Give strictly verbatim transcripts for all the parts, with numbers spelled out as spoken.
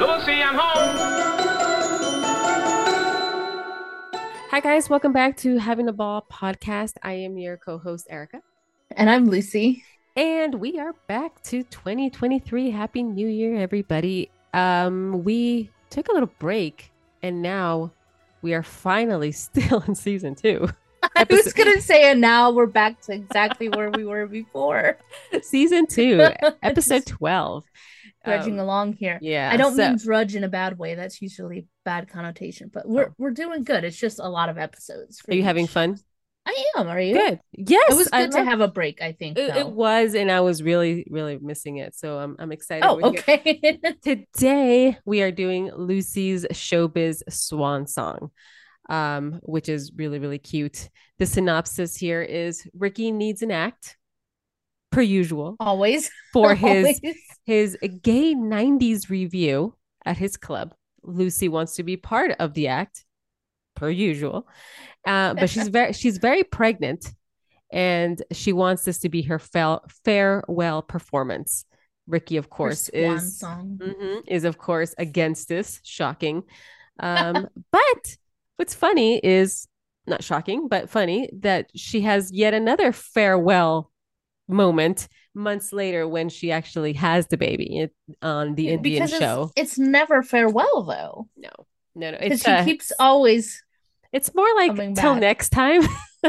Lucy, I'm home. Hi, guys. Welcome back to Having a Ball podcast. I am your co host, Erica. And I'm Lucy. And we are back to twenty twenty-three. Happy New Year, everybody. Um, we took a little break and now we are finally still in season two. I was going to say, and now we're back to exactly where we were before. Season two, episode twelve. Drudging Um, along here. Yeah. I don't so- mean drudge in a bad way. That's usually bad connotation, but we're Oh. we're doing good. It's just a lot of episodes. for Are you each. having fun? I am. Are you? Good. Yes. It was I good to love- have a break, I think. It, it though. was, and I was really, really missing it. So I'm, I'm excited. Oh, We're here. okay. Today we are doing Lucy's Showbiz Swan Song, um, which is really, really cute. The synopsis here is Ricky needs an act, per usual, Always. for his Always. his gay nineties review at his club. Lucy wants to be part of the act, per usual, uh, but she's very she's very pregnant, and she wants this to be her fa- farewell performance. Ricky, of course, swan is song. mhm, is of course against this. Shocking, um, but what's funny is not shocking, but funny that she has yet another farewell moment months later when she actually has the baby on the Indian because show. It's, it's never farewell though. No, no, no. Because It's she uh, keeps always. It's more like coming till back. next time.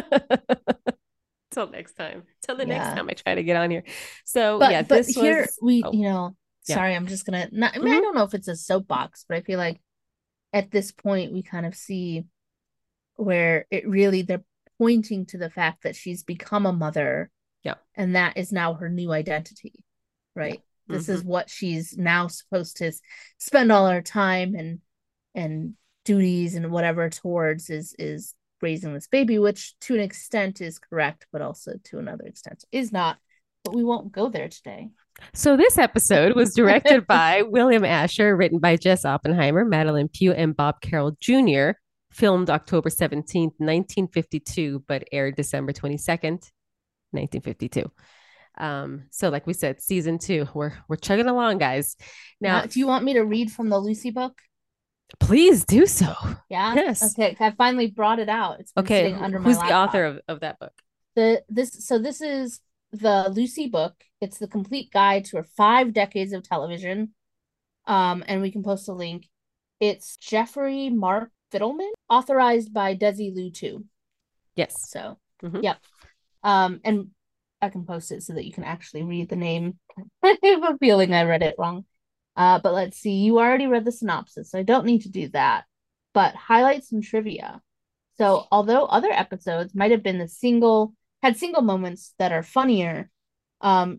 Till next time. Till the next Yeah. time I try to get on here. So But yeah, but this here was we oh, you know yeah. sorry, I'm just gonna not, I mean, I Mhm. don't know if it's a soapbox, but I feel like at this point we kind of see where it really they're pointing to the fact that she's become a mother. Yeah. And that is now her new identity, right? This Mm-hmm. is what she's now supposed to s- spend all her time and and duties and whatever towards is is raising this baby, which to an extent is correct, but also to another extent is not. But we won't go there today. So this episode was directed by William Asher, written by Jess Oppenheimer, Madeline Pugh, and Bob Carroll Junior Filmed October seventeenth, nineteen fifty-two, but aired December twenty-second, nineteen fifty-two. Um, so like we said, season two, we're we're chugging along, guys. Now, Now, do you want me to read from the Lucy book? please do so. Yeah. Yes. Okay. I finally brought it out. It's been Okay, sitting under my who's the laptop. author of, of that book? The this so this is the Lucy book. It's the complete guide to her five decades of television. Um, and we can post a link. It's Jeffrey Mark Fiddleman, authorized by Desi Liu too. Yes. So, Mhm. yep. Um, and I can post it so that you can actually read the name. I have a feeling I read it wrong. Uh, but let's see. You already read the synopsis, so I don't need to do that. But highlights and trivia. So, although other episodes might have been the single had single moments that are funnier, um,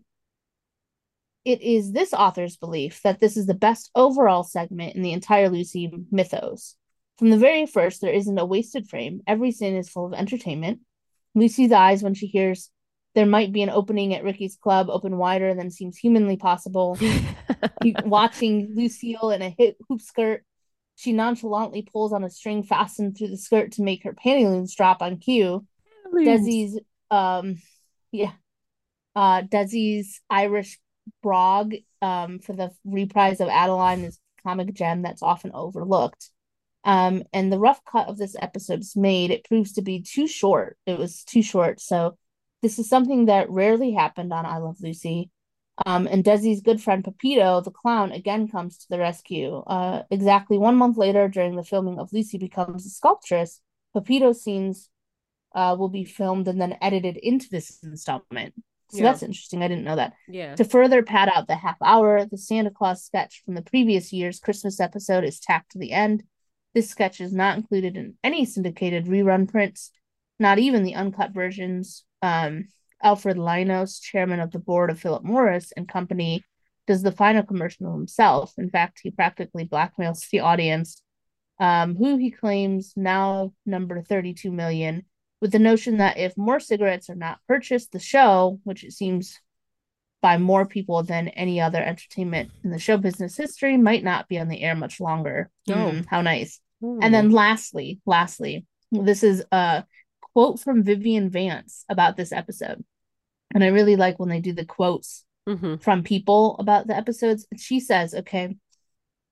it is this author's belief that this is the best overall segment in the entire Lucy mythos. From the very first, there isn't a wasted frame. Every scene is full of entertainment. Lucy's eyes when she hears there might be an opening at Ricky's club open wider than seems humanly possible. You- watching Lucille in a hip hoop skirt, she nonchalantly pulls on a string fastened through the skirt to make her pantaloons drop on cue. Desi's, um, yeah, uh, Desi's Irish brog, um, for the reprise of Adeline is a comic gem that's often overlooked. Um, and the rough cut of this episode is made. It proves to be too short. It was too short. So this is something that rarely happened on I Love Lucy. Um, and Desi's good friend Pepito, the clown, again comes to the rescue. Uh, exactly one month later, during the filming of Lucy Becomes a Sculptress, Pepito's scenes uh, will be filmed and then edited into this installment. So Yeah. that's interesting. I didn't know that. Yeah. To further pad out the half hour, the Santa Claus sketch from the previous year's Christmas episode is tacked to the end. This sketch is not included in any syndicated rerun prints, not even the uncut versions. Um, Alfred Linos, chairman of the board of Philip Morris and Company, does the final commercial himself. In fact, he practically blackmails the audience, um, who he claims now number thirty-two million, with the notion that if more cigarettes are not purchased, the show, which it seems by more people than any other entertainment in the show business history, might not be on the air much longer. Oh. Mm, how nice. Ooh. And then lastly, lastly, this is a quote from Vivian Vance about this episode. And I really like when they do the quotes Mhm. from people about the episodes. She says, okay,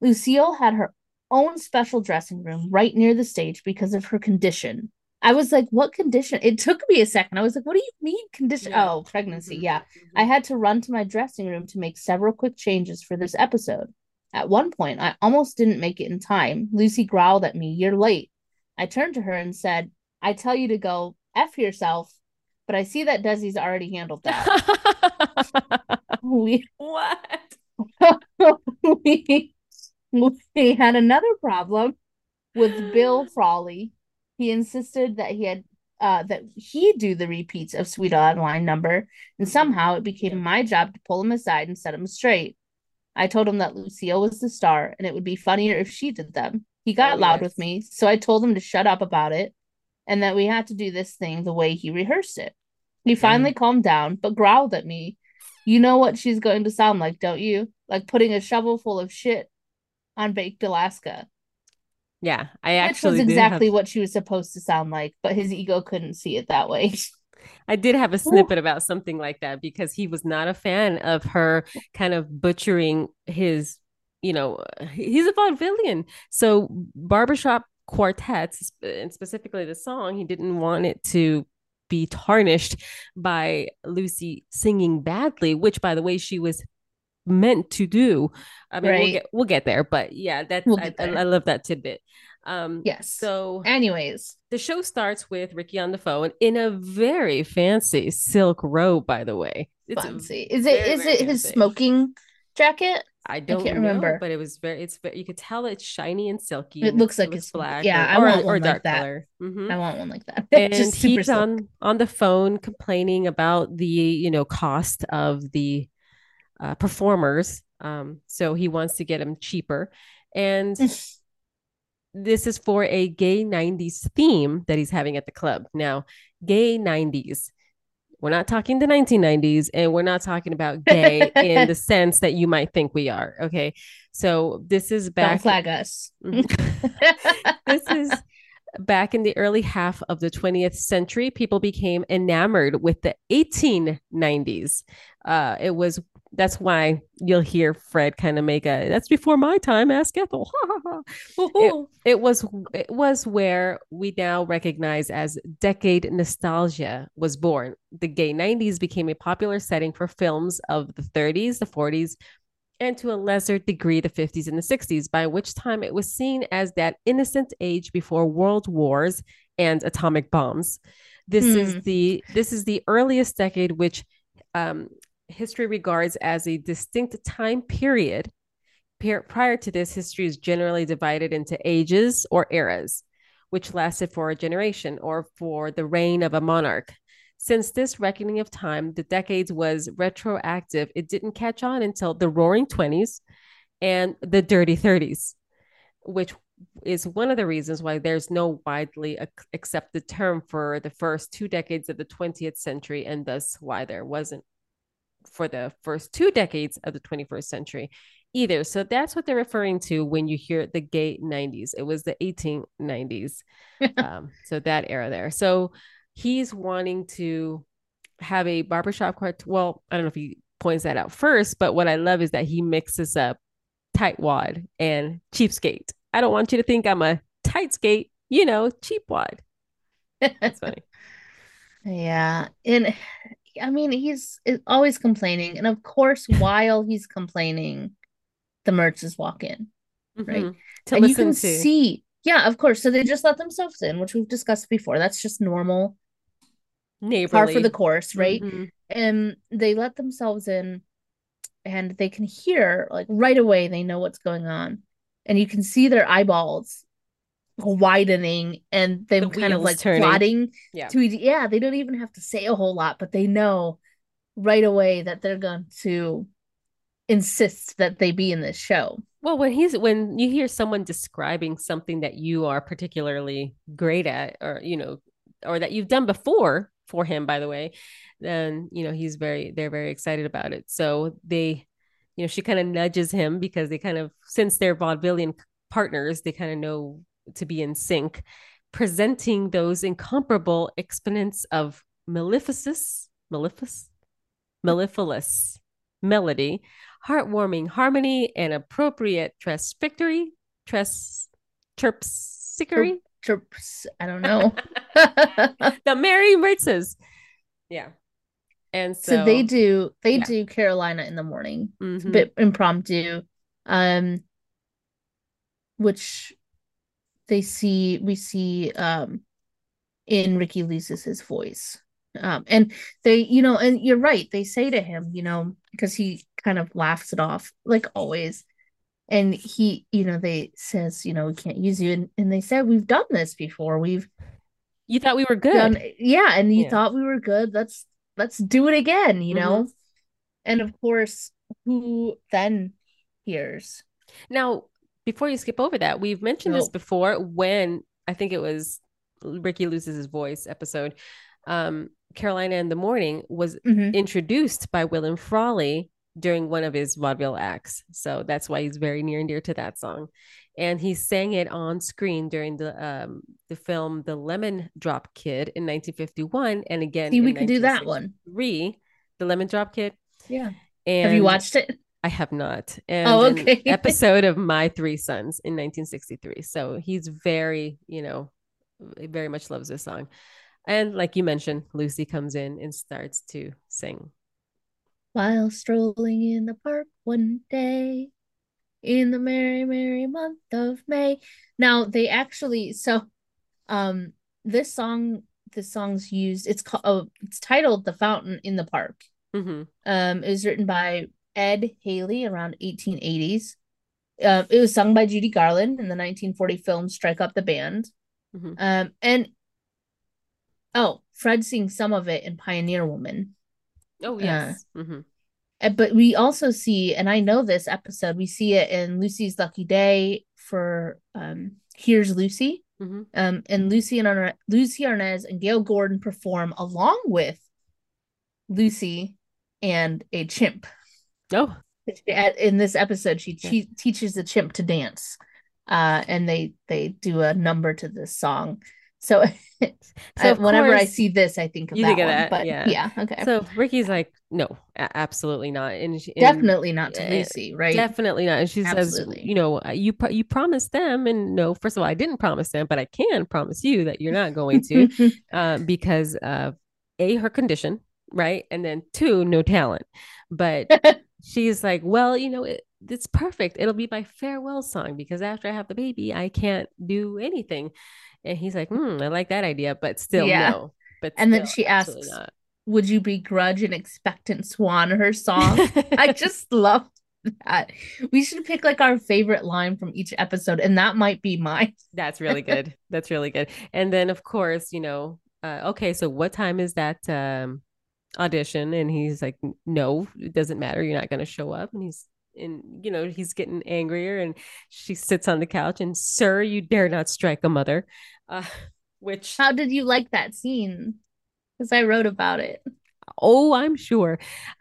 Lucille had her own special dressing room right near the stage because of her condition. I was like, what condition? It took me a second. I was like, what do you mean condition? Yeah. Oh, pregnancy. Mhm, Yeah. I mhm. had to run to my dressing room to make several quick changes for this episode. At one point, I almost didn't make it in time. Lucy growled at me, "You're late." I turned to her and said, "I tell you to go F yourself, but I see that Desi's already handled that." We What? we we had another problem with Bill Frawley. He insisted that he had uh that he do the repeats of Sweet Adeline number, and Mhm. somehow it became Yeah. my job to pull him aside and set him straight. I told him that Lucille was the star and it would be funnier if she did them. He Oh, got loud with yes. me, so I told him to shut up about it and that we had to do this thing the way he rehearsed it. He Yeah. finally calmed down, but growled at me. "You know what she's going to sound like, don't you? Like putting a shovel full of shit on baked Alaska." Yeah. I Which was actually did have exactly what she was supposed to sound like, but his ego couldn't see it that way. I did have a Ooh, snippet about something like that because he was not a fan of her kind of butchering his, you know, he's a vaudevillian. So barbershop quartets, and specifically the song, he didn't want it to be tarnished by Lucy singing badly, which by the way, she was meant to do. I mean, we'll right. get we'll get there, but yeah, that's We'll I get I, there. I love that tidbit. Um, Yes. so Anyways, the show starts with Ricky on the phone in a very fancy silk robe, by the way. It's fancy. Is it very, is very it his fancy. smoking jacket? I I can't don't know, remember. but it was very, it's very, you could tell it's shiny and silky It and looks it's, it like looks it's black yeah, or, I or, want or one like dark that. color. Hmm. I want one like that. And Just super he's silk. on, on the phone complaining about the, you know, cost of the uh, performers. Um, so he wants to get them cheaper. And this is for a gay nineties theme that he's having at the club. Now, gay nineties. We're not talking the nineteen nineties and we're not talking about gay in the sense that you might think we are. Okay. So this is Don't back. flag us. This is back in the early half of the twentieth century. People became enamored with the eighteen nineties. Uh, it was that's why you'll hear Fred kind of make a that's before my time, ask Ethel. it it was it was where we now recognize as decade nostalgia was born. The gay nineties became a popular setting for films of the thirties, the forties, and to a lesser degree the fifties and the sixties, by which time it was seen as that innocent age before world wars and atomic bombs. This is Hmm. the this is the earliest decade which um, history regards as a distinct time period. Prior to this, history is generally divided into ages or eras, which lasted for a generation or for the reign of a monarch. Since this reckoning of time, the decades was retroactive, it didn't catch on until the roaring twenties and the dirty thirties, which is one of the reasons why there's no widely accepted term for the first two decades of the twentieth century, and thus why there wasn't for the first two decades of the twenty-first century either. So that's what they're referring to when you hear the gay nineties. It was the eighteen nineties. Um, so that era there. So he's wanting to have a barbershop quartet. Well, I don't know if he points that out first, but what I love is that he mixes up tightwad and cheapskate. I don't want you to think I'm a tight skate, you know, cheap wad. That's funny. Yeah. And I mean, he's always complaining. And of course, while he's complaining, the Mertzes walk in, right? Mm-hmm. To And you listen can to see, yeah, of course. So they just let themselves in, which we've discussed before. That's just normal, par for the neighborly. course, right? Mm-hmm. And they let themselves in and they can hear, like right away, they know what's going on. And you can see their eyeballs widening and The them kind of wheels like turning. plotting Yeah. to, yeah, they don't even have to say a whole lot, but they know right away that they're going to insist that they be in this show. Well, when he's when you hear someone describing something that you are particularly great at, or you know, or that you've done before for him, by the way, then you know he's very they're very excited about it. So they, you know, she kind of nudges him because they kind of since they're vaudevillian partners, they kind of know to be in sync, presenting those incomparable exponents of Maleficus, Maleficus, mellifluous melody, heartwarming harmony and appropriate trespictory, tres, terpsichore. Chirps. I don't know. The Merry Mertzes. Yeah. And so, So they do they yeah. do Carolina in the morning. It's a Mhm. bit impromptu. Um, which they see we see um in Ricky Lewis's voice. Um, and they, you know, and you're right, they say to him, you know, because he kind of laughs it off, like always. And he, you know, they says, you know, we can't use you. And, and they said, we've done this before. We've You thought we were done, good. yeah, and you Yeah. thought we were good. Let's let's do it again, you Mhm. know? And of course, who then hears? Now, before you skip over that, we've mentioned this No. before when I think it was Ricky Loses His Voice episode. Um, Carolina in the Morning was Mhm. introduced by William Frawley during one of his vaudeville acts. So that's why he's very near and dear to that song. And he sang it on screen during the um, the film The Lemon Drop Kid in nineteen fifty-one and again See, we in could do that one. nineteen sixty-three, The Lemon Drop Kid. Yeah. And Have you watched it? I have not. And Oh, an okay. episode of My Three Sons in nineteen sixty-three. So he's very, you know, very much loves this song. And like you mentioned, Lucy comes in and starts to sing. While strolling in the park one day in the merry, merry month of May. Now they actually so um this song this song's used it's called oh, it's titled The Fountain in the Park. Mm-hmm. Um, it was written by Ed Haley around eighteen eighties. Uh, it was sung by Judy Garland in the nineteen forty film Strike Up the Band. Mm-hmm. Um, and oh, Fred sings some of it in Pioneer Woman. Oh, yes. Uh, mm-hmm. But we also see, and I know this episode, we see it in Lucy's Lucky Day for um, Here's Lucy. Mm-hmm. Um, and Lucy and Ar- Lucy Arnaz and Gail Gordon perform along with Lucy and a chimp. Oh, in this episode, she, she teaches the chimp to dance, uh, and they they do a number to this song. So, so I, whenever course, I see this, I think of you that, think of one, that, but yeah, yeah, okay. So Ricky's like, no, absolutely not, and, and definitely not to Lucy, right? Definitely not. And she absolutely. says, you know, you you promised them, and no, first of all, I didn't promise them, but I can promise you that you're not going to, uh, because of a her condition, right, and then two, no talent, but. She's like, well, you know, it, it's perfect. It'll be my farewell song because after I have the baby, I can't do anything. And he's like, hmm, I like that idea, but still yeah. no. But and still, then she asks, not. would you begrudge an expectant swan her song? I just love that. We should pick like our favorite line from each episode, and that might be mine. That's really good. That's really good. And then, of course, you know, uh, okay, so what time is that? Um, audition, and he's like, no, it doesn't matter, you're not going to show up. And he's and you know he's getting angrier, and she sits on the couch and, sir, you dare not strike a mother, uh which how did you like that scene? Because I wrote about it. Oh, I'm sure.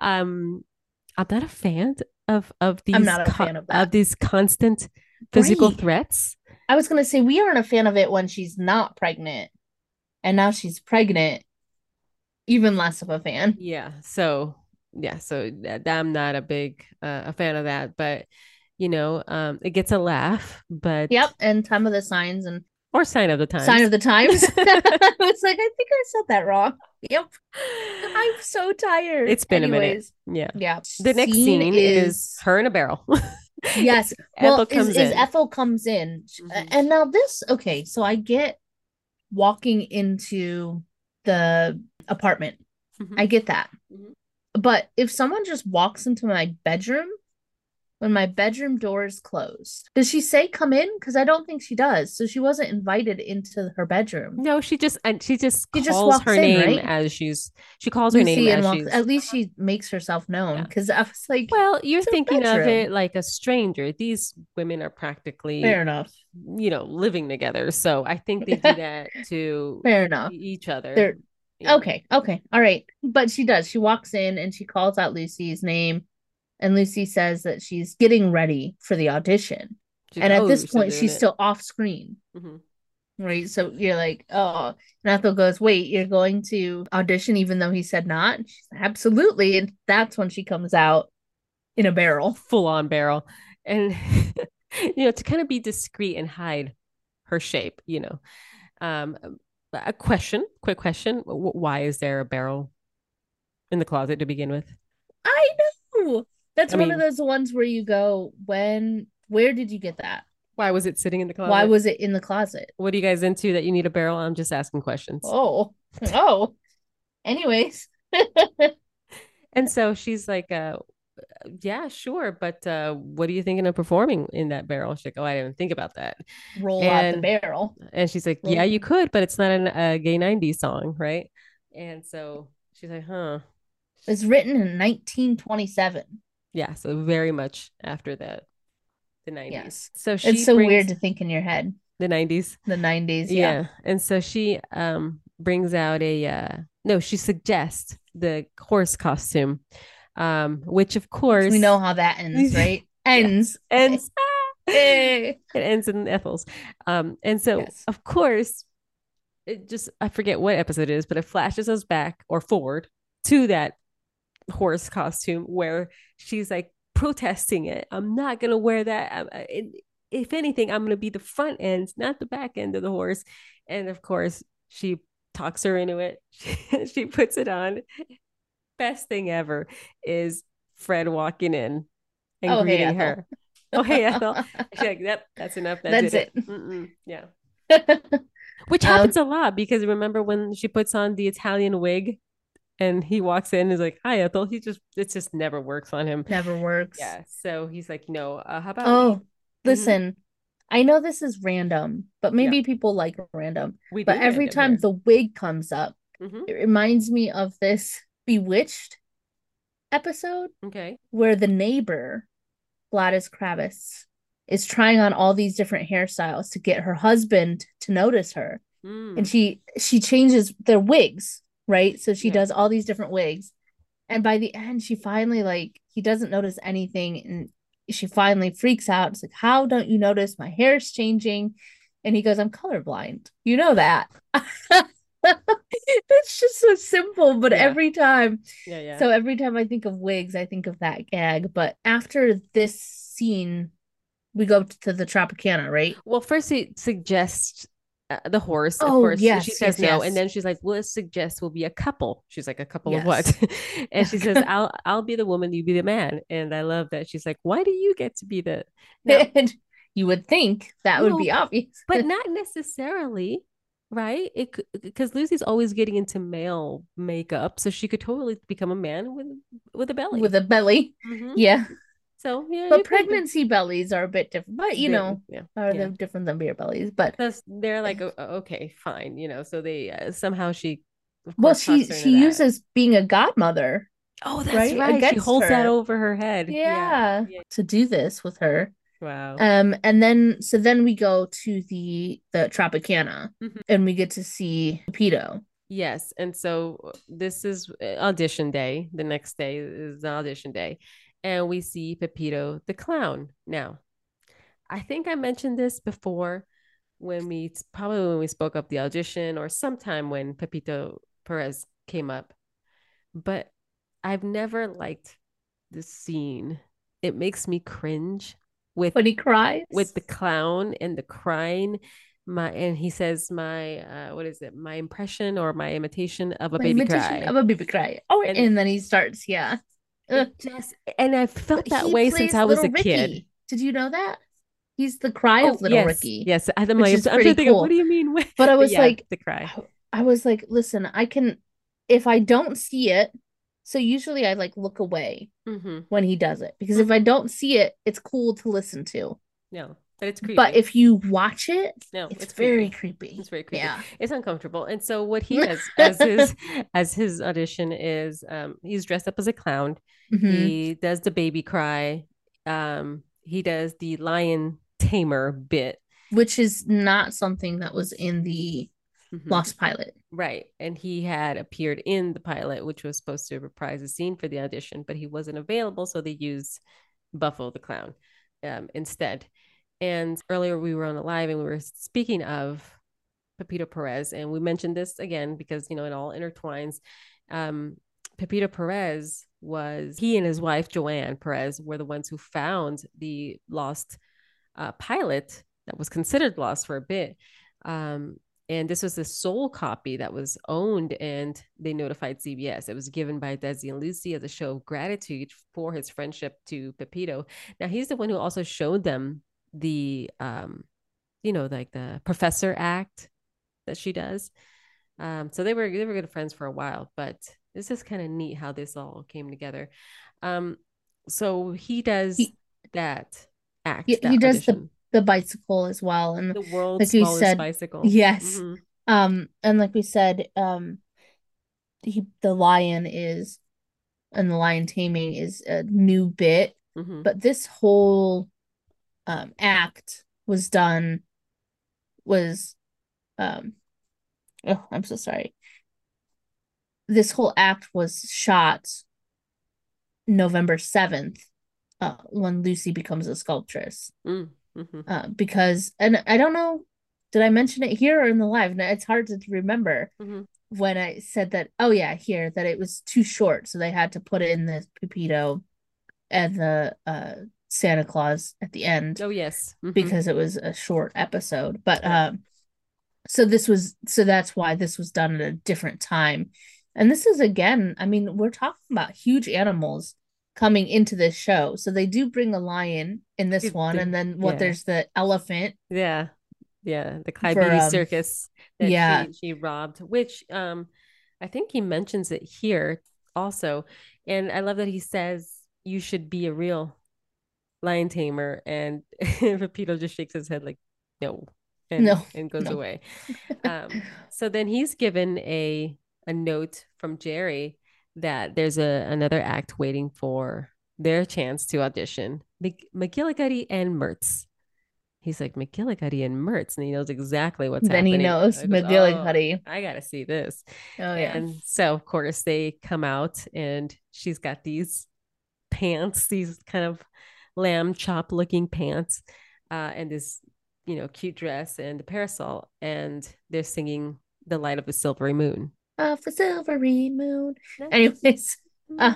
um I'm not a fan of of these I'm not a fan of that. of these constant physical right. threats. I was going to say we aren't a fan of it when she's not pregnant, and now she's pregnant, even less of a fan. Yeah. So yeah. So I'm not a big uh, a fan of that, but you know, um, it gets a laugh. But yep. And Time of the Signs and or Sign of the Times. Sign of the Times. It's like I think I said that wrong. Yep. I'm so tired. It's been Anyways, a minute. Yeah. Yeah. The next scene, scene is... is her in a barrel. Yes. Well, Ethel comes is, in. is Ethel comes in, mm-hmm. and now this. Okay, so I get walking into the apartment. Mm-hmm. I get that. Mm-hmm. But if someone just walks into my bedroom when my bedroom door is closed, does she say come in? Because I don't think she does. So she wasn't invited into her bedroom. No, she just and she just she calls just her in, name right? as she's she calls Lucy her name as walks, she's at least she makes herself known. Because yeah. I was like, well, you're thinking of it like a stranger. These women are practically fair enough, you know, living together. So I think they do that to fair enough each other. They're Yeah. Okay, okay, all right. But she does. She walks in and she calls out Lucy's name, and Lucy says that she's getting ready for the audition. She's, and at oh, this point, she's it. still off screen. Mm-hmm. Right? So you're like, oh. And Ethel goes, wait, you're going to audition even though he said not? She's like, absolutely. And that's when she comes out in a barrel. full on barrel. And, you know, to kind of be discreet and hide her shape, you know. Um, a question, quick question. Why is there a barrel in the closet to begin with? I know. That's I one of mean, those ones where you go, when, where did you get that? why was it sitting in the Why closet? was it in the closet? What are you guys into that you need a barrel? I'm just asking questions. Oh, oh. Anyways, And so she's like, uh, yeah, sure. But uh, what are you thinking of performing in that barrel? She's like, oh, I didn't think about that. roll out the And barrel. and she's like, yeah, Roll. you could, but it's not an, a gay nineties song, right? And so she's like, huh. It was written in nineteen twenty-seven. Yeah, so very much after that, the nineties. Yes. So It's she so weird brings to think in your head. the nineties. The nineties, yeah. Yeah. And so she um brings out a uh no, she suggests the horse costume, um, which of course We know how that ends, right? Ends. Yeah, ends Hey. it ends in Ethel's. Um, and so Yes. of course it just I forget what episode it is, but it flashes us back or forward to that horse costume where she's like protesting it. I'm not gonna wear that. I'm, it, if anything, I'm gonna be the front end, not the back end of the horse. And of course, she talks her into it. She, she puts it on. Best thing ever is Fred walking in and Oh, hey, greeting Ethel. her. Oh, hey, Ethel. She's like, yep, that's enough. That That's did it. it. Mm-mm. Yeah. Which Um, happens a lot because remember when she puts on the Italian wig and he walks in and is like, hi, Ethel. He just, it just never works on him. never works. Yeah. So he's like, no, uh, how about we? Oh, Mhm. listen, I know this is random, but Yeah, maybe people like random. we But do every random time here. the wig comes up, Hmm. it reminds me of this Bewitched episode Okay. where the neighbor, Gladys Kravis, is trying on all these different hairstyles to get her husband to notice her. And Mm. she she changes their wigs, right? So she Yeah. does all these different wigs. And by the end, she finally like he doesn't notice anything, and she finally freaks out. It's like, how don't you notice my hair's changing? And he goes, I'm colorblind. You know that. It's just so simple, but Yeah. every time. Yeah. Yeah. So every time I think of wigs, I think of that gag. But after this scene, we go to the Tropicana, right? Well, first he suggests uh, the horse. Of Oh, course, yes, she says yes, no, yes. and then she's like, "Well, let's suggest we'll be a couple." She's like, "A couple of Yes. what?" And she says, "I'll I'll be the woman, you be the man." And I love that she's like, "Why do you get to be the?" Now, And you would think that would well, be obvious. but not necessarily, right? It because Lucy's always getting into male makeup, so she could totally become a man with with a belly. With a belly. Mhm. Yeah. So yeah, you But could be- pregnancy bellies are a bit different. But you They- know, yeah, are yeah. they different than beer bellies? But Thus, they're like, "O- okay, fine, you know. So they uh, somehow she, of well, course, she talks her she into that. uses being a godmother, Oh, that's right? right. She Against holds that her. over her head. Yeah, Yeah. to do this with her. Wow. Um, and then so then we go to the the Tropicana, Mhm. and we get to see Pepito. Yes. And so this is uh, audition day. The next day is the audition day. And we see Pepito the clown. Now, I think I mentioned this before when we probably when we spoke up the audition or sometime when Pepito Perez came up. But I've never liked this scene. It makes me cringe with When he cries. with the clown and the crying. My and he says my uh what is it? My impression or my imitation of a My baby imitation cry. of a baby cry. Oh, And- and, then he starts, yeah. Ugh. It just and I felt But that he way since plays I was a little kid. Ricky. Did you know that? He's the cry Oh of little yes, Ricky. yes. I'm which like is I'm pretty trying to think of cool. what do you mean? With, But I was yeah, like, the cry. I was like, listen, I can, if I don't see it, so usually I like look away Mm-hmm. when he does it because if I don't see it, it's cool to listen to. No, but it's creepy. But if you watch it, No, it's, it's very creepy. creepy. It's very creepy. Yeah. It's uncomfortable. And so what he does as his as his audition is um he's dressed up as a clown. Mhm. He does the baby cry. Um he does the lion tamer bit. Which is not something that was in the Mhm. Lost Pilot. Right. And he had appeared in the pilot, which was supposed to reprise a scene for the audition, but he wasn't available, so they used Buffalo the clown um, instead. And earlier we were on the live and we were speaking of Pepito Perez, and we mentioned this again because you know it all intertwines. Um, Pepito Perez was, he and his wife, Joanne Perez, were the ones who found the lost uh, pilot that was considered lost for a bit. Um, and this was the sole copy that was owned, and they notified C B S. It was given by Desi and Lucy as a show of gratitude for his friendship to Pepito. Now, he's the one who also showed them the, um, you know, like the professor act that she does. Um, so they were they were good friends for a while, but this is kind of neat how this all came together. Um, so he does He that act, he, he that does the audition. the bicycle as well, and The world's like we smallest said, bicycle. yes. Mhm, Um, and like we said, um, he the lion is and the lion taming is a new bit, mhm. but this whole um act was done was um oh, I'm so sorry. This whole act was shot November seventh, uh, when Lucy becomes a sculptress. Mm, mhm, Uh, because, and I don't know, did I mention it here or in the live? No, it's hard to remember mhm. when I said that, oh yeah, here, that it was too short. So they had to put in the Pepito and the uh, Santa Claus at the end Oh yes. Mhm. because it was a short episode. But Right. um, so this was, so that's why this was done at a different time. And this is again, I mean, we're talking about huge animals coming into this show. So they do bring a lion in this It- one, the- and then what yeah. there's the elephant Yeah. Yeah. The Clyde for Beatty um circus that yeah. she she robbed, which um I think he mentions it here also. And I love that he says you should be a real lion tamer, and Pepito just shakes his head like no, and No, and goes no. away. Um, so then he's given a a note from Jerry that there's a another act waiting for their chance to audition. Mc- McGillicuddy and Mertz. He's like McGillicuddy and Mertz, and he knows exactly what's Then he happening. knows I goes, oh, McGillicuddy. I gotta see this. Oh yeah. And so of course they come out, and she's got these pants, these kind of lamb chop looking pants, uh, and this, you know, cute dress and a parasol, and they're singing "The Light of the Silvery Moon." Off a silvery moon. That's Anyways, uh,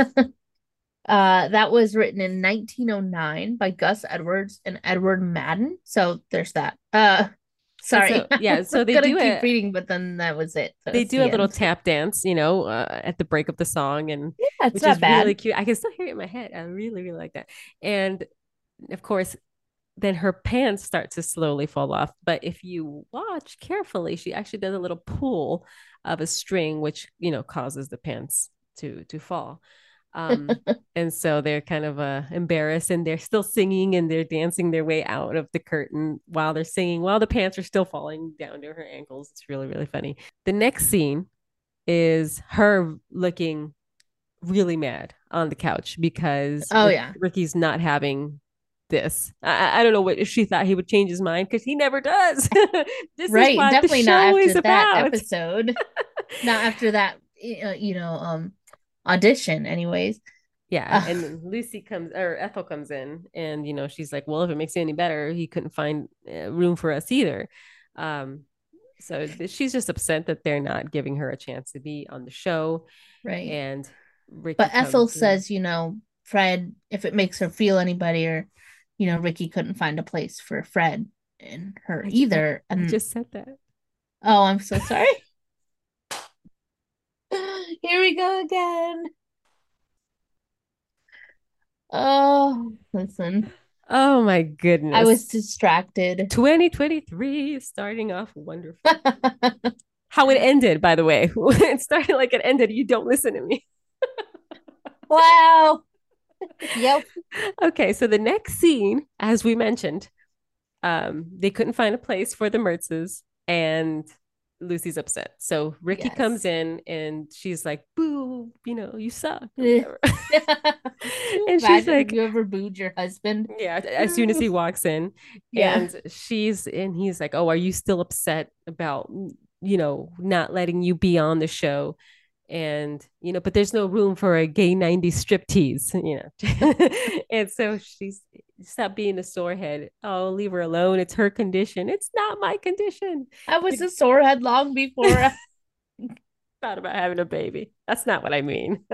uh, that was written in nineteen oh nine by Gus Edwards and Edward Madden. So there's that. Uh, And sorry, so yeah, so I'm they gonna do keep it. reading, but then that was it. They That's do a the little end. tap dance, you know, uh, at the break of the song, and Yeah, it's which not is really bad. cute. I can still hear it in my head. I really, really like that. And of course, then her pants start to slowly fall off. But if you watch carefully, she actually does a little pull of a string, which, you know, causes the pants to to fall. Um, and so they're kind of uh, embarrassed, and they're still singing, and they're dancing their way out of the curtain while they're singing, while the pants are still falling down to her ankles. It's really, really funny. The next scene is her looking really mad on the couch because Oh Rick, yeah. Ricky's not having this. I, I don't know what if she thought he would change his mind, because he never does. This is Right. what the Definitely not show is after that about. episode. Not after that, uh, you know, um, audition. Anyways. Yeah, Uh, and Lucy comes, or Ethel comes in, and you know she's like, "Well, if it makes you any better, he couldn't find uh, room for us either." Um, so th- she's just upset that they're not giving her a chance to be on the show, right. and Ricky But Ethel comes in. says, you know, Fred, if it makes her feel any better, you know, Ricky couldn't find a place for Fred and her I, j- I, either. I And just said that. oh, I'm so sorry. Here we go again. Oh, listen, Oh my I goodness. was distracted. twenty twenty-three is starting off wonderful. How it ended, by the way. It started like it ended. You don't listen to me. Wow. Yep. Okay, so the next scene, as we mentioned, um, they couldn't find a place for the Mertzes, and Lucy's upset. So Ricky comes Yes. in, and she's like, "Boo, you know, you suck," or Eh. whatever. And she's Imagine if like, you ever booed your husband. yeah, as soon as he walks in, Yeah. and she's and he's like, "Oh, are you still upset about, you know, not letting you be on the show?" And you know, but there's no room for a gay nineties striptease, you know. And so she's, stop being a sorehead. Oh, leave her alone. It's her condition. It's not my condition. I was a sorehead long before thought about having a baby. That's not what I mean.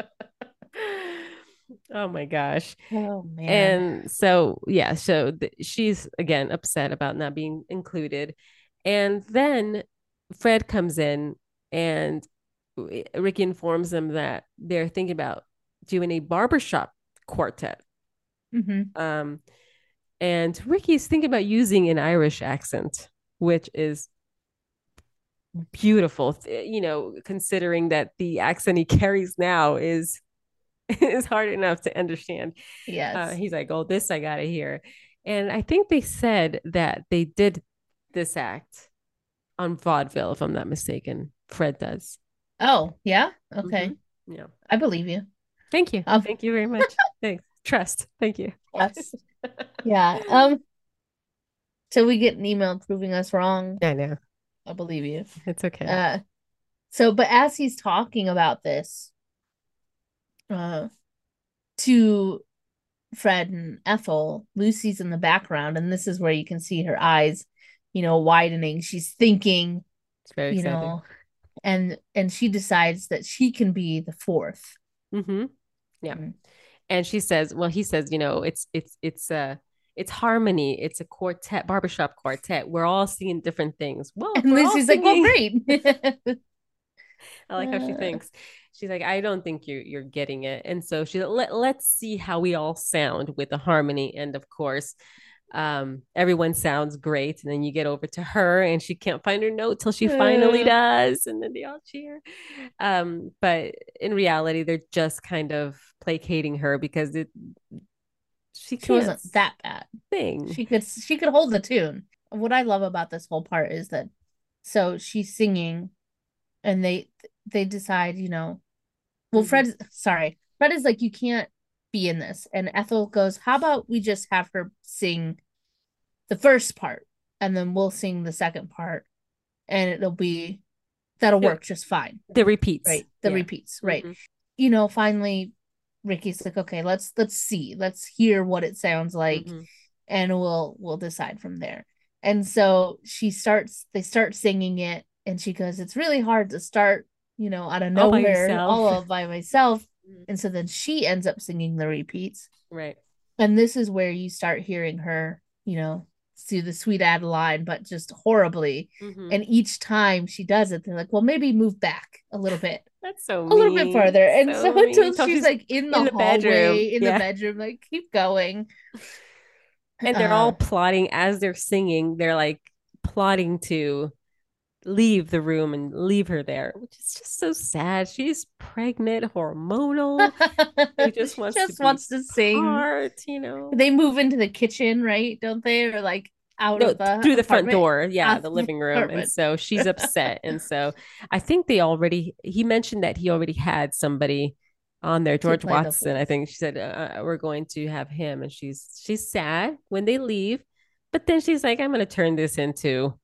Oh my gosh. Oh man. And so, yeah, so th- she's again upset about not being included. And then Fred comes in and Ricky informs them that they're thinking about doing a barbershop quartet. Hmm. Um, and Ricky's thinking about using an Irish accent, which is beautiful, you know, considering that the accent he carries now is is hard enough to understand. Uh, Yes. he's like, "Oh, this I gotta hear," and I think they said that they did this act on vaudeville, if I'm not mistaken. Fred does. Oh, yeah. Hmm. Okay. Yeah. I believe you. Thank you. Um, Thank you very much. Thanks. Trust. Thank you. yes. Yeah. Um, so we get an email proving us wrong. I know. I believe you. It's okay. Uh, so but as he's talking about this, uh, to Fred and Ethel, Lucy's in the background, and this is where you can see her eyes, you know, widening. She's thinking, It's very you exciting. know, and and she decides that she can be the fourth. Mm-hmm. Yeah. Mhm. And she says, well, he says, you know, it's it's it's a it's harmony. It's a quartet, barbershop quartet. We're all singing different things. Well, if And we're all Lucy's like, well, singing, great. I like how she Uh, thinks. She's like, I don't think you're you're getting it. And so she let let's see how we all sound with the harmony. And of course, um, everyone sounds great. And then you get over to her and she can't find her note till she finally uh, does. And then they all cheer. Um, but in reality, they're just kind of placating her because it she she can't wasn't that bad. sing. She could she could hold the tune. What I love about this whole part is that so she's singing and they they decide, you know, well, Mhm. Fred, sorry, Fred is like, you can't be in this. And Ethel goes, how about we just have her sing the first part and then we'll sing the second part and it'll be, that'll The, work just fine. the repeats. Right. The Yeah. repeats. Right. Mhm. You know, finally, Ricky's like, okay, let's, let's see, let's hear what it sounds like Mhm. and we'll, we'll decide from there. And so she starts, they start singing it and she goes, it's really hard to start, you know, out of All by nowhere, yourself. all by myself. Mhm. And so then she ends up singing the repeats. Right. And this is where you start hearing her, you know, do the sweet Adeline, but just horribly. Mhm. And each time she does it, they're like, well, maybe move back a little bit, That's so a mean. little bit further. And so, So until mean. Until she's she's like in the, in the hallway, bedroom. in Yeah. the bedroom, like, keep going. And they're all Uh, plotting as they're singing. They're like plotting to leave the room and leave her there, which is just so sad. She's pregnant, hormonal. She just wants to just be wants to sing. part, you know. They move into the kitchen, right? Don't they? Or like out No, of the through the front apartment? door. Yeah, Out the the living room. And apartment. so she's upset. And so I think they already, he mentioned that he already had somebody on there, To George play the Watson. I fourth. think she said, uh, uh, we're going to have him. And she's, she's sad when they leave. But then she's like, I'm going to turn this into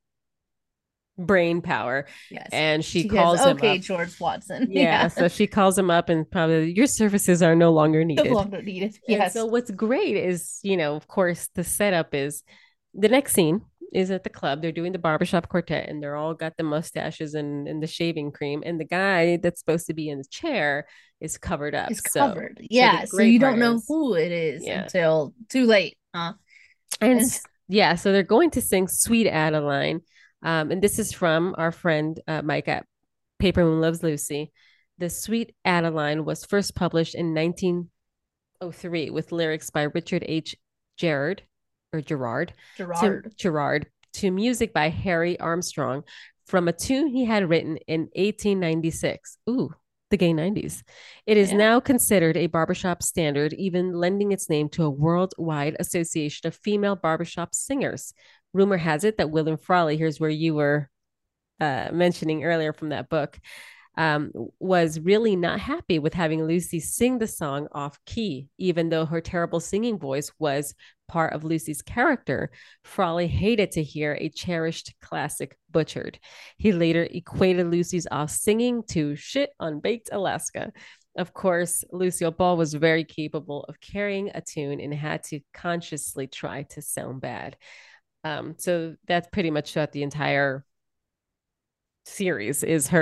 brain power. Yes. And she, She goes, calls him okay, up. George Watson. Yeah, Yeah. so she calls him up and probably, your services are no longer No needed. longer needed. And Yes. so what's great is, you know, of course, the setup is the next scene is at the club. They're doing the barbershop quartet and they're all got the mustaches and, and the shaving cream. And the guy that's supposed to be in the chair is covered up. Is So, covered. so the Yeah. So great you part don't know is, who it is yeah. until too late. Huh? And And s- yeah, so they're going to sing Sweet Adeline. Um, and this is from our friend uh, Mike at Paper Moon Loves Lucy. The Sweet Adeline was first published in nineteen oh three with lyrics by Richard H. Gerard or Gerard to Gerard. Gerard to music by Harry Armstrong from a tune he had written in eighteen ninety-six. Ooh, the gay nineties. It is Yeah. now considered a barbershop standard, even lending its name to a worldwide association of female barbershop singers. Rumor has it that William Frawley, here's where you were uh, mentioning earlier from that book, um, was really not happy with having Lucy sing the song off key, even though her terrible singing voice was part of Lucy's character. Frawley hated to hear a cherished classic butchered. He later equated Lucy's off singing to shit on baked Alaska. Of course, Lucille Ball was very capable of carrying a tune and had to consciously try to sound bad. Um, so that's pretty much throughout the entire series is her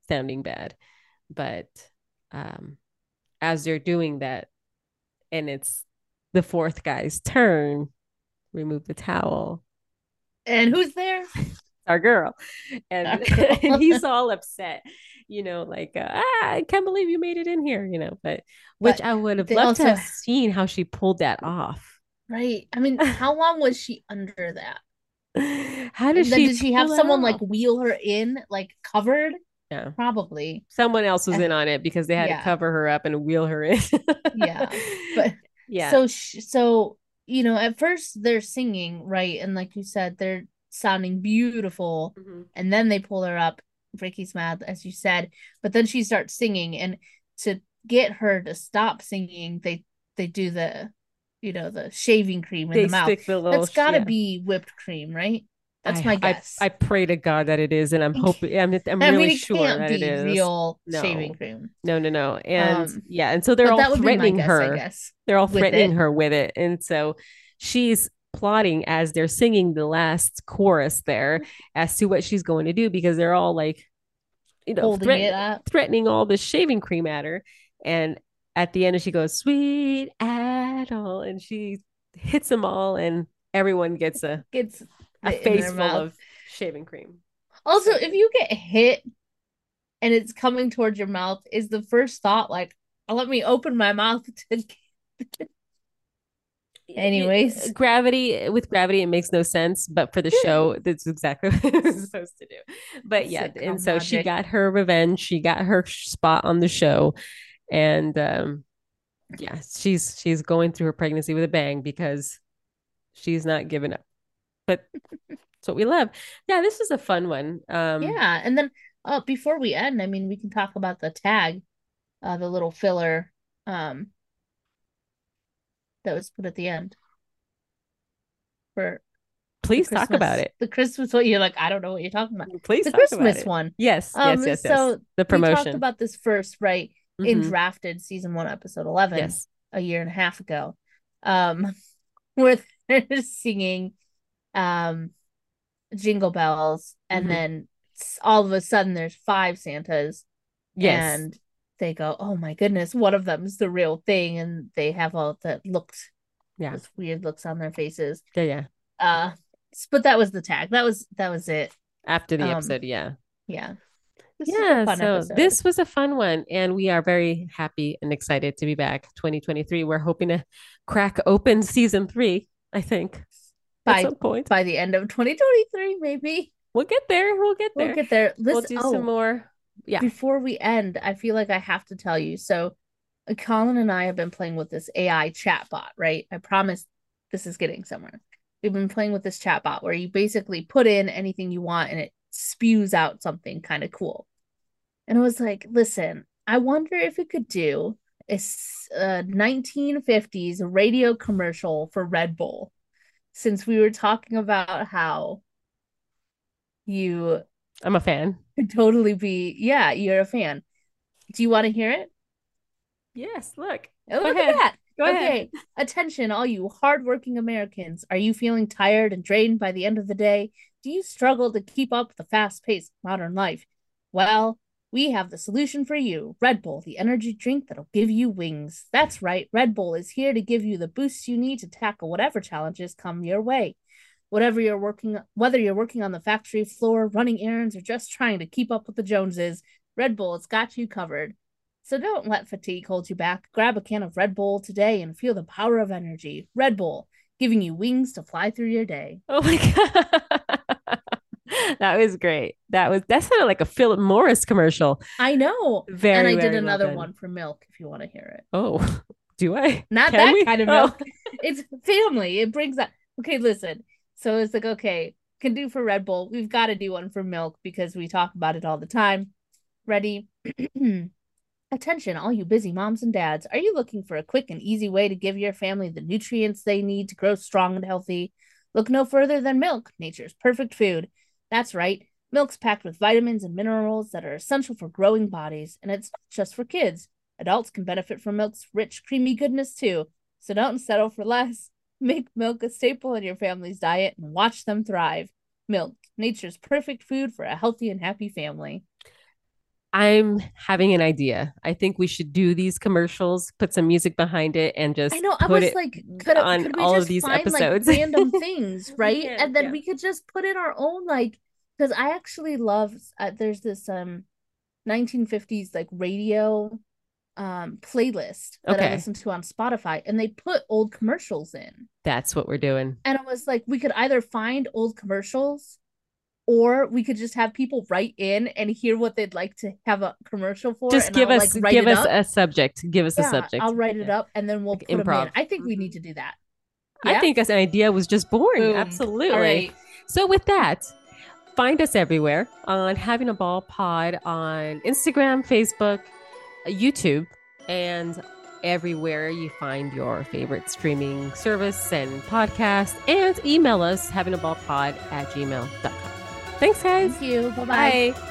sounding bad. But um, as they're doing that, and it's the fourth guy's turn, remove the towel. And who's there? Our girl. And, Our girl. and he's all upset, you know, like, uh, ah, I can't believe you made it in here, you know, but which But I would have they loved also- to have seen how she pulled that off. Right. I mean, how long was she under that? How did And then she did she have pull it someone like off? wheel her in, like covered? Yeah. Probably. Someone else was Uh, in on it because they had yeah. to cover her up and wheel her in. Yeah. But yeah. so sh- so you know, at first they're singing, right? And like you said, they're sounding beautiful. Mhm. And then they pull her up. Ricky's mad, as you said, but then she starts singing, and to get her to stop singing, they they do the, you know, the shaving cream in They the mouth. stick the little That's got to yeah. be whipped cream, right? That's I, my guess. I, I pray to God that it is, and I'm hoping I'm I'm I really mean, it sure can't that be it is real no. shaving cream. No, no, no. And Um, yeah, and so they're but all that would be my threatening guess, her. I guess, They're all with threatening it. her with it. And so she's plotting as they're singing the last chorus there as to what she's going to do, because they're all like, you know, Holding threat- it up. threatening all this shaving cream at her. And at the end, she goes, "Sweet Adele," and she hits them all, and everyone gets a, Gets a it in face their full mouth. of shaving cream. Also, So if good. you get hit and it's coming towards your mouth, is the first thought like, oh, let me open my mouth to anyways. Gravity with gravity, it makes no sense, but for the show, that's exactly what it's supposed to do. But yeah, Sitcom and so she logic. got her revenge. She got her spot on the show, and um, yeah, she's she's going through her pregnancy with a bang because she's not giving up. But that's what we love. Yeah, this is a fun one. Um, Yeah, and then uh, before we end, I mean, we can talk about the tag, uh, the little filler, um, that was put at the end for the please talk Christmas, about it. the Christmas one. You're like, I don't know what you're talking about. Please The talk about Christmas it. one. Yes, Um, yes, yes, yes. so The we talked promotion. about this first, right, in Mhm. Drafted season one, episode eleven, Yes. a year and a half ago, um, where they're singing, um, Jingle Bells, and Mhm. then s- all of a sudden there's five Santas, Yes. and they go, oh my goodness, one of them's the real thing, and they have all the looks, Yeah. those weird looks on their faces. Yeah, yeah. Uh, s- but that was the tag. That was that was it. After the Um, episode, yeah. Yeah. This was a Yeah, fun so episode. this was a fun one, and we are very happy and excited to be back. twenty twenty-three. We're hoping to crack open season three, I think, at by some point. by the end of twenty twenty-three, maybe We'll get there. We'll get there. we'll get there. We'll Listen, do oh, some more. Yeah. before we end, I feel like I have to tell you. So, uh, Colin and I have been playing with this A I chatbot, right? I promise this is getting somewhere. We've been playing with this chatbot where you basically put in anything you want and it spews out something kind of cool. And I was like, listen, I wonder if it could do a s- a nineteen fifties radio commercial for Red Bull, since we were talking about how you I'm a fan. could totally be, yeah, you're a fan. Do you want to hear it? Yes, look. Oh, Go look ahead. at that. Go Okay, ahead. attention, all you hardworking Americans. Are you feeling tired and drained by the end of the day? Do you struggle to keep up with the fast-paced modern life? Well, we have the solution for you. Red Bull, the energy drink that'll give you wings. That's right, Red Bull is here to give you the boost you need to tackle whatever challenges come your way. Whatever you're working, whether you're working on the factory floor, running errands, or just trying to keep up with the Joneses, Red Bull has got you covered. So don't let fatigue hold you back. Grab a can of Red Bull today and feel the power of energy. Red Bull, giving you wings to fly through your day. Oh my God. That was great. That was that sounded like a Philip Morris commercial. I know. Very, and I did very well another done. one for milk if you want to hear it. Oh, do I? Not Can that we? kind of Oh. milk. It's family. It brings that. Okay, listen. So it's like, okay, can do for Red Bull. We've got to do one for milk because we talk about it all the time. Ready? Attention, all you busy moms and dads. Are you looking for a quick and easy way to give your family the nutrients they need to grow strong and healthy? Look no further than milk, nature's perfect food. That's right. Milk's packed with vitamins and minerals that are essential for growing bodies, and it's not just for kids. Adults can benefit from milk's rich, creamy goodness too. So don't settle for less. Make milk a staple in your family's diet and watch them thrive. Milk, nature's perfect food for a healthy and happy family. I'm having an idea. I think we should do these commercials, put some music behind it, and just I know. I put was it like, could on could we all of just these find like episodes. random things, We right? can, And then yeah. we could just put in our own like, because I actually love. Uh, there's this um nineteen fifties like radio um playlist that I Okay. listen to on Spotify, and they put old commercials in. That's what we're doing. And I was like, we could either find old commercials, or we could just have people write in and hear what they'd like to have a commercial for, Just and give I'll us like write give it us up. a subject. Give us a Yeah, subject. I'll write it Yeah. up, and then we'll Like put them in. improv. I think we Mhm. need to do that. I Yeah? think an idea was just born. Boom. Absolutely. All right. So with that, find us everywhere on Having a Ball Pod on Instagram, Facebook, YouTube, and everywhere you find your favorite streaming service and podcast. And email us havingaballpod at gmail dot com. Thanks, guys. Thank you. Bye-bye. Bye.